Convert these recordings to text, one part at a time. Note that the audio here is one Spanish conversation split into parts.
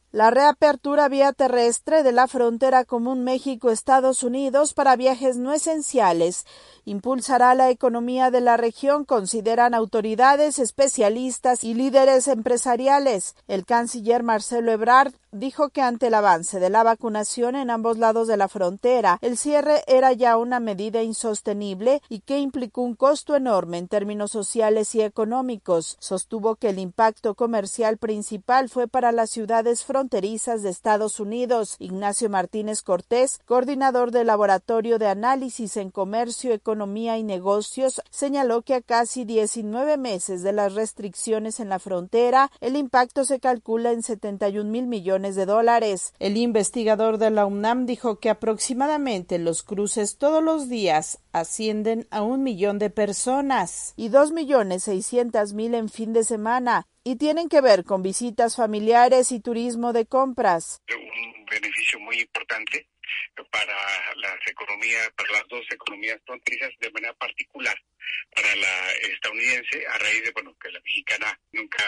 La reapertura vía terrestre de la frontera común México-Estados Unidos para viajes no esenciales impulsará la economía de la región, consideran autoridades, especialistas y líderes empresariales. El canciller Marcelo Ebrard dijo que ante el avance de la vacunación en ambos lados de la frontera, el cierre era ya una medida insostenible y que implicó un costo enorme en términos sociales y económicos. Sostuvo que el impacto comercial principal fue para las ciudades fronterizas de Estados Unidos. Ignacio Martínez Cortés, coordinador del Laboratorio de Análisis en Comercio, Economía y Negocios, señaló que a casi 19 meses de las restricciones en la frontera, el impacto se calcula en 71,000 millones de dólares. El investigador de la UNAM dijo que aproximadamente los cruces todos los días ascienden a 1 millón de personas y 2,600,000 en fin de semana, y tienen que ver con visitas familiares y turismo de compras. Un beneficio muy importante para las economías, para las dos economías fronterizas, de manera particular para la estadounidense, a raíz de que la mexicana nunca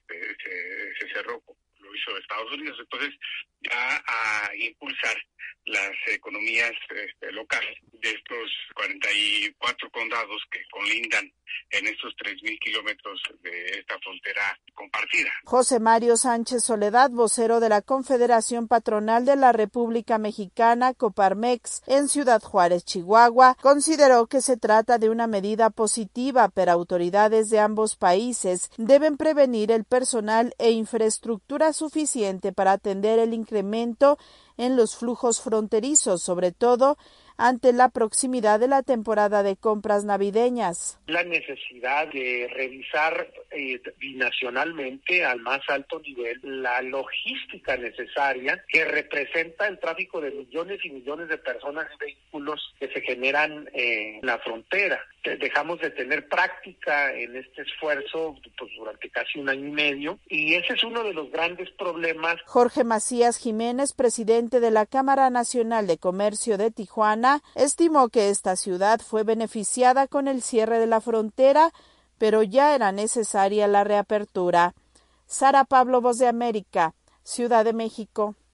se cerró, lo hizo Estados Unidos. Entonces, ya a impulsar las economías locales de estos 44 condados que colindan en estos 3,000 kilómetros de esta frontera compartida. José Mario Sánchez Soledad, vocero de la Confederación Patronal de la República Mexicana, Coparmex, en Ciudad Juárez, Chihuahua, consideró que se trata de una medida positiva, pero autoridades de ambos países deben prevenir el personal e infraestructura suficiente para atender el incremento en los flujos fronterizos, sobre todo ante la proximidad de la temporada de compras navideñas. La necesidad de revisar binacionalmente al más alto nivel la logística necesaria que representa el tráfico de millones y millones de personas y vehículos que se generan en la frontera. Dejamos de tener práctica en este esfuerzo durante casi 1 año y medio, y ese es uno de los grandes problemas. Jorge Macías Jiménez, presidente de la Cámara Nacional de Comercio de Tijuana, estimó que esta ciudad fue beneficiada con el cierre de la frontera, pero ya era necesaria la reapertura. Sara Pablo, Voz de América, Ciudad de México.